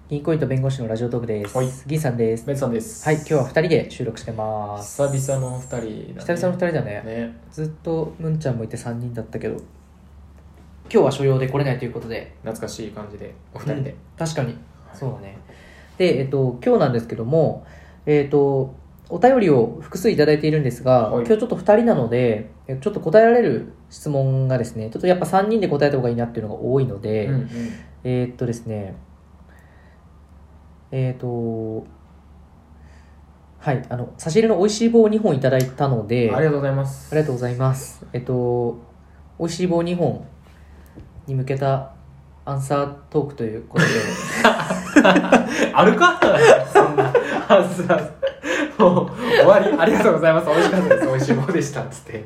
銀行員と弁護士のラジオトークです。 はい、 銀さんです。 ベンさんです。 はい、今日は2人で収録してます。 久々の2人だね。 久々の2人だね。ずっとムンちゃんもいて3人だったけど、今日は所用で来れないということで、 懐かしい感じでお二人で、 確かに、そうだね。で、今日なんですけども、お便りを複数いただいているんですが、今日ちょっと2人なので、ちょっと答えられる質問がですね、ちょっとやっぱ3人で答えた方がいいなっていうのが多いので、ですね、はい、差し入れの美味しい棒を2本いただいたので、 ありがとうございます。 ありがとうございます。美味しい棒2本に向けたアンサートークということであるかそんなアンサーもう終わり。ありがとうございます。美味しかったです。美味しい棒でしたっつって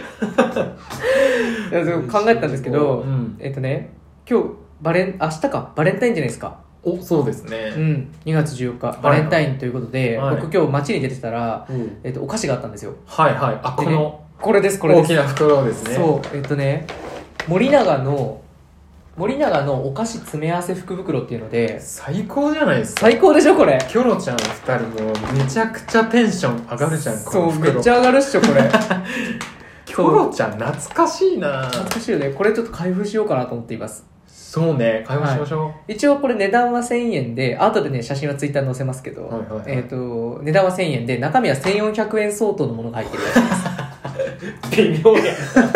いやでも考えたんですけど、今日バレンタインじゃないですか。 そうですね。 2月14日バレンタインということで、僕今日街に出てたら、お菓子があったんですよ。 はいはい。 これです。 大きな袋ですね。 そう森永のお菓子詰め合わせ福袋っていうので、 最高じゃないですか。 最高でしょこれ。 キョロちゃん2人もめちゃくちゃテンション上がるじゃん。 そうめっちゃ上がるっしょこれキョロちゃん懐かしいな。 懐かしいよね。これちょっと開封しようかなと思っています。 そうね、開封しましょう、 はい、一応これ値段は1000円で、後でね写真はツイッターに載せますけど、値段は1000円で中身は1400円相当のものが入ってるらしいです微妙や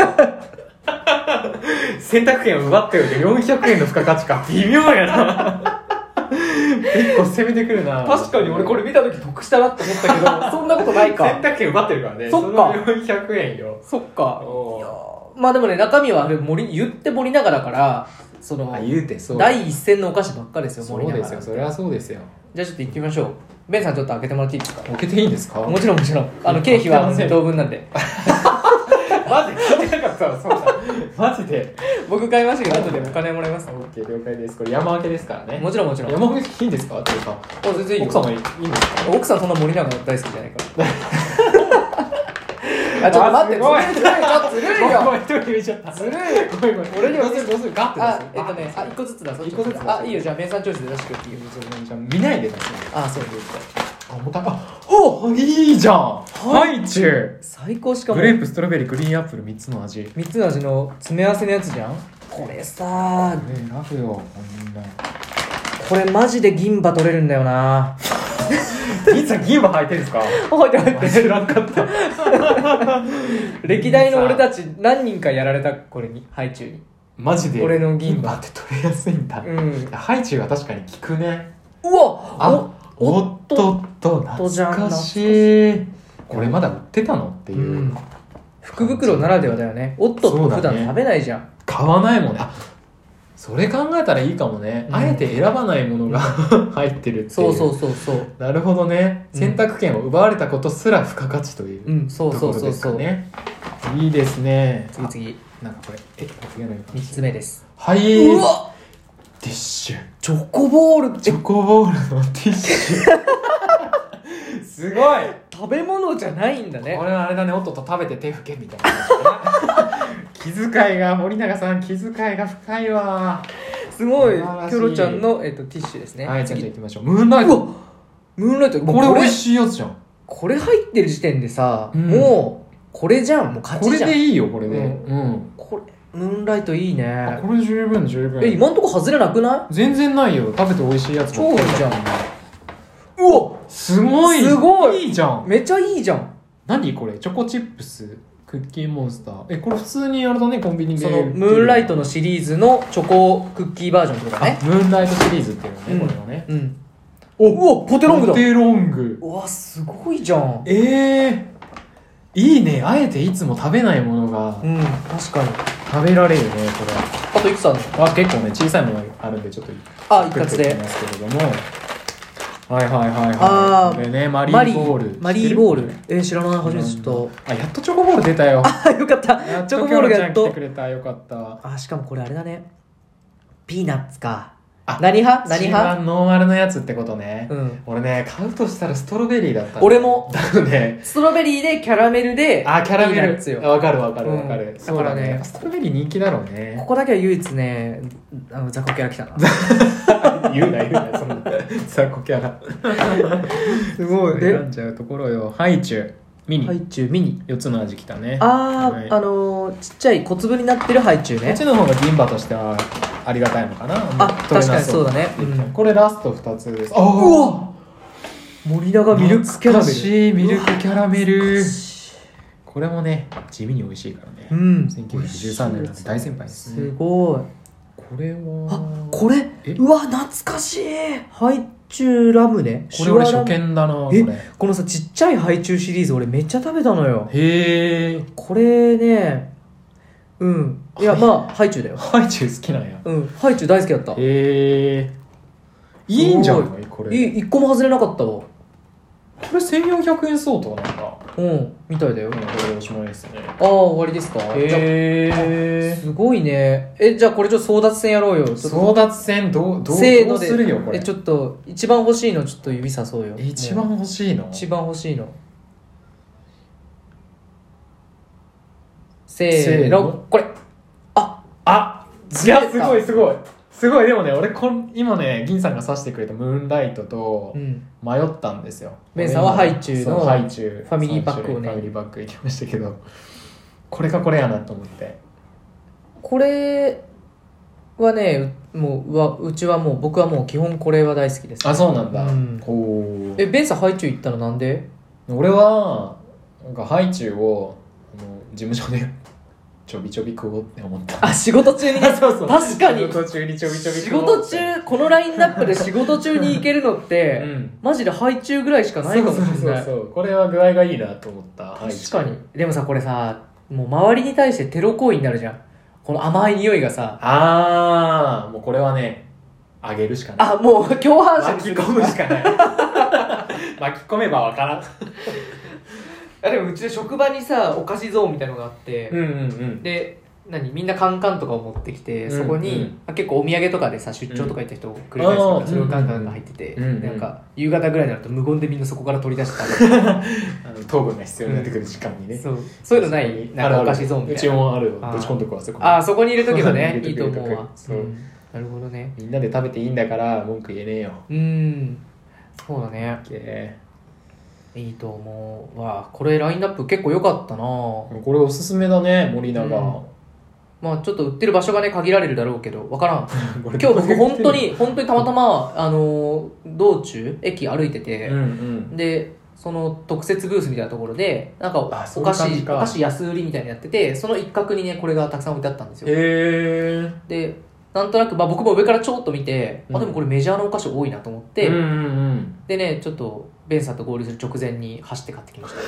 選択権を奪っておいて400円の付加価値か。微妙やな結構攻めてくるな。 確かに俺これ見た時得したなって思ったけどそんなことないか。 選択権奪ってるからね。 そっか、 その400円よ。 そっか。いやまあでもね、中身は言って森永だから、 言うてそう第一線のお菓子ばっかですよ。 そうですよ、それはそうですよ。 じゃあちょっと行ってみましょう。ベンさんちょっと開けてもらっていいですか。 開けていいんですか。 もちろん経費は2等分なんでマジで聞いてなかったらそうだマジで僕買いましたけど後でお金もらいます。 オッケー、了解です。これ山分けですからね。 もちろん山分けいいんですかっていうか。 全然いいよ。 奥様いいんですか。 奥さんそんな森永大好きじゃないからちょっと待って、ずるいよ。 ごめん、一人入れちゃった。 ずるい。 ごめん。俺にはどうするガッて出す。 1個ずつだ。 1個ずつ。 いいよ、じゃあメンさんチョイスで出してくれっていう。 じゃあ見ないで出す。 そうです。 重たい。いいじゃん。ハイチュウ。 最高。しかもグレープ、ストロベリー、グリーンアップル3つの味。 3つの味の詰め合わせのやつじゃん。これさラフよ、 これマジで銀歯取れるんだよな銀さん銀歯履いてるんですか。 履いて知らんかった歴代の俺たち何人かやられた。これにハイチュウにマジで俺の銀歯って取れやすいんだ。ハイチュウは確かに効くね。 うわおっとっと懐かしい。これまだ売ってたのっていう、 福袋ならではだよね。おっとっと普段食べないじゃん。 買わないもんね。それ考えたらいいかもね。あえて選ばないものが入ってるっていう。そうなるほどね。選択権を奪われたことすら付加価値というところですかね。いいですね。 次なんかこれ次の 3つ目です。 はい。うわティッシュ。 チョコボールのティッシュすごい。食べ物じゃないんだね。 これはあれだね。おっとっと食べて手拭けみたいな気遣いが、森永さん気遣いが深いわ。 すごい。キョロちゃんの、ティッシュですね。 はい、次行きましょう。ムーンライト。これ美味しいやつじゃん。 これ入ってる時点でさ、もうこれじゃん。もう勝ちじゃん。 これでいいよ、これで。 これムーンライトいいね。 これ十分。 今んとこ外れなくない？ 全然ないよ。食べて美味しいやつ超いいじゃん。 うわすごいいいじゃん。 めっちゃいいじゃん。 何これ？チョコチップスクッキーモンスター。これ普通にあれだね、コンビニで。 そのムーンライトのシリーズのチョコクッキーバージョンとかね。 ムーンライトシリーズっていうのね、これはね。 うわポテロングだ。 ポテロング。 うわすごいじゃん。 いいね。あえていつも食べないものが確かに食べられるね、これ。 あといくつあるの？ 結構ね、小さいものがあるんでちょっと一括でますけれども。これね、マリーボール。 知らない。初めて知った。 やっとチョコボール出たよ。 よかった。チョコボールがやっと来てくれた。よかった。 しかもこれあれだね。ピーナッツか。 何派一番ノーマルのやつってことね。俺ね、買うとしたらストロベリーだった。 俺も。 だよね。 ストロベリーでキャラメルで。 キャラメル。わかる。 だからね、 ストロベリー人気だろうね。 ここだけは唯一ね、雑魚キャラ来たな。言うな、そんな。雑魚キャラ。 すごい。 選んじゃうところよ。ハイチュウ。ミニ。4つの味きたね。 ちっちゃい小粒になってるハイチュウね。 こっちの方が銀歯としてはありがたいのかな。 確かにそうだね。 これラスト2つです。 うわ、森永ミルクキャラメル。 ミルクキャラメル。これもね、地味に美味しいからね。1913年なんて大先輩ですね。 すごい。 これはこれうわ、懐かしい。ハイチュウラムネ。 これ俺初見だな。 このさ、ちっちゃいハイチュウシリーズ俺めっちゃ食べたのよ。 へえ。 これね、いや、ハイチュウだよ。 ハイチュウ好きなんや。 ハイチュウ大好きだった。 へえ。いいんじゃないこれ。 一個も外れなかったわ。 これ1400円相当なんだ。 みたいだよ。 これおしまいですね。 終わりですか。すごいね。じゃあこれちょっと争奪戦やろうよ。 争奪戦どうするよこれ。 ちょっと一番欲しいのちょっと指さそうよ。 一番欲しいの。 せーの、これ。 いや、すごい。でもね、俺今ね、銀さんが指してくれたムーンライトと迷ったんですよ。 ベンさんはハイチュウのファミリーパックをね、 ファミリーパックいきましたけど、これかこれやなと思って。 これはね、僕はもう基本これは大好きです。 そうなんだ。 ベンさんハイチュウ行ったのなんで？ 俺はなんかハイチュウを事務所でちょびちょび食おうって思った。 仕事中にね。 そう確かに。 仕事中にちょびちょび食おう。このラインナップで仕事中に行けるのって、マジでハイチュウぐらいしかないかもしれない。 そう。これは具合がいいなと思った。 確かに。でもさ、これさ、もう周りに対してテロ行為になるじゃん。この甘い匂いがさ。 もうこれはね、あげるしかない。 もう共犯者に巻き込むしかない。巻き込めばわからん。 でもうちの職場にさ、お菓子ゾーンみたいなのがあって、でみんなカンカンとかを持ってきて、そこに、結構お土産とかでさ、出張とか行った人を繰り返すから、それをカンカンが入ってて、なんか夕方ぐらいになると無言でみんなそこから取り出して糖分が必要になってくる時間にね。 そういうのない？なんかお菓子ゾーンみたいな。 うちもあるよ。ぶち込んでこはそこに。 そこにいるときはね、いいと思うわ。なるほどね。 みんなで食べていいんだから文句言えねえよ。 そうだね。いいと思うわ。これラインナップ結構良かったな。 これおすすめだね、森永。 ちょっと売ってる場所がね限られるだろうけど分からん。今日僕本当にたまたま道中駅歩いてて、でその特設ブースみたいなところでなんかお菓子安売りみたいなのやってて、その一角にねこれがたくさん置いてあったんですよ。でなんとなく、僕も上からちょっと見て、でもこれメジャーのお菓子多いなと思って、でねちょっとベンさんと合流する直前に走って買ってきました。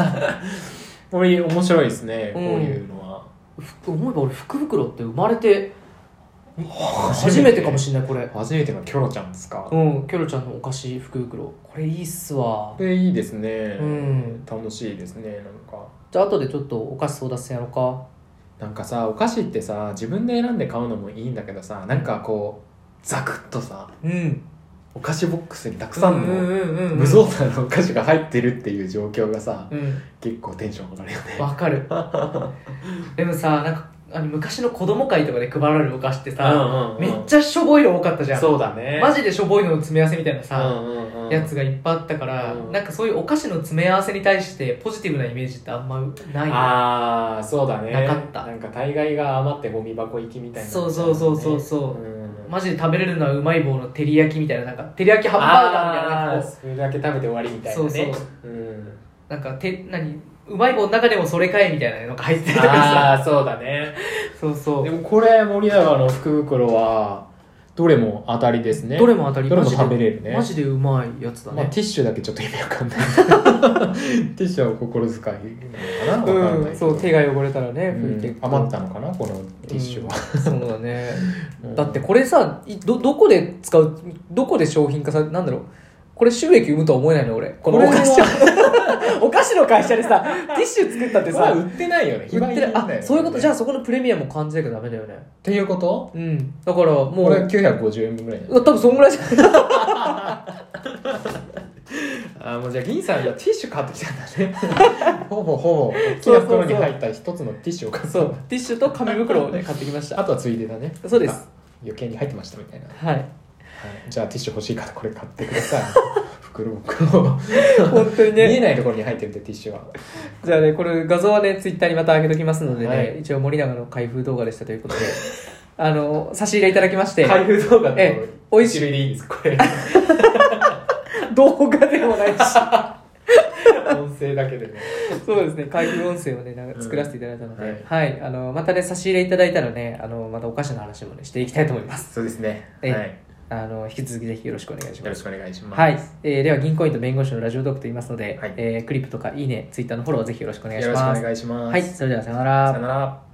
これ面白いですね、こういうのは。 思えば俺福袋って生まれて初めてかもしれない。これ初めてのキョロちゃんですか。 キョロちゃんのお菓子福袋、これいいっすわ。 これいいですね。楽しいですね。なんかじゃあ後でちょっとお菓子争奪戦やろうか。 なんかさ、お菓子ってさ、自分で選んで買うのもいいんだけどさ、なんかこうザクッとさ、お菓子ボックスにたくさんの無造作なお菓子が入ってるっていう状況がさ、結構テンション上がるよね。 わかる。でもさ、なんか昔の子供会とかで配られるお菓子ってさ、めっちゃしょぼいの多かったじゃん。 そうだね。 マジでしょぼいのの詰め合わせみたいなさ、やつがいっぱいあったから、なんかそういうお菓子の詰め合わせに対してポジティブなイメージってあんまない。 そうだね。 なかった。 なんか大概が余ってゴミ箱行きみたいな、ね。 そう。マジで食べれるのはうまい棒の照り焼きみたいな、なんか照り焼きハンバーガーみたいな、 それだけ食べて終わりみたいなね。 なんかうまい棒の中でもそれかいみたいなのが入ってるとかさ。 そうだね。 そう。 でもこれ森永の福袋はどれも当たりですね。 どれも当たり。 どれも食べれるね。 マジでうまいやつだね。 ティッシュだけちょっと意味わかんない。ティッシュはお心遣いなのかな。わかんない。 そう、手が汚れたらね、 余ったのかなこのティッシュは。 そうだね。だってこれさ、どこで使う、どこで商品化さ、なんだろう。これ収益生むとは思えないの俺。このお菓子は。 お菓子の会社でさティッシュ作ったってさ売ってないよね。 売ってない。あ、そういうこと。じゃあそこのプレミアムを感じなきゃダメだよね。 っていうこと？ うん。だからもう。 これ950円分ぐらい。 多分そんぐらいじゃない。 あ、もうじゃあ銀さんじゃティッシュ買ってきたんだね。ほぼ大きな袋に入った一つのティッシュを買った。 そう。ティッシュと紙袋をね買ってきました。 あとはついでだね。 そうです。 余計に入ってましたみたいな。 はい。 じゃあティッシュ欲しいからこれ買ってください。袋を本当にね見えないところに入ってるんでティッシュは。 じゃあねこれ画像はねツイッターにまた上げときますのでね、はい、一応森永の開封動画でしたということで差し入れいただきまして開封動画っておいしいでいいんですこれ。 動画でもないし音声だけでね。 そうですね開封音声をねなんか作らせていただいたので、はい、またね差し入れいただいたらねまたお菓子の話もねしていきたいと思います。 そうですね。はい。 引き続きぜひよろしくお願いします。 よろしくお願いします。 はい。では銀行員と弁護士のラジオトークと言いますので、はい、クリップとかいいね、ツイッターのフォローぜひよろしくお願いします。 よろしくお願いします。 はい。それではさよなら。 さよなら。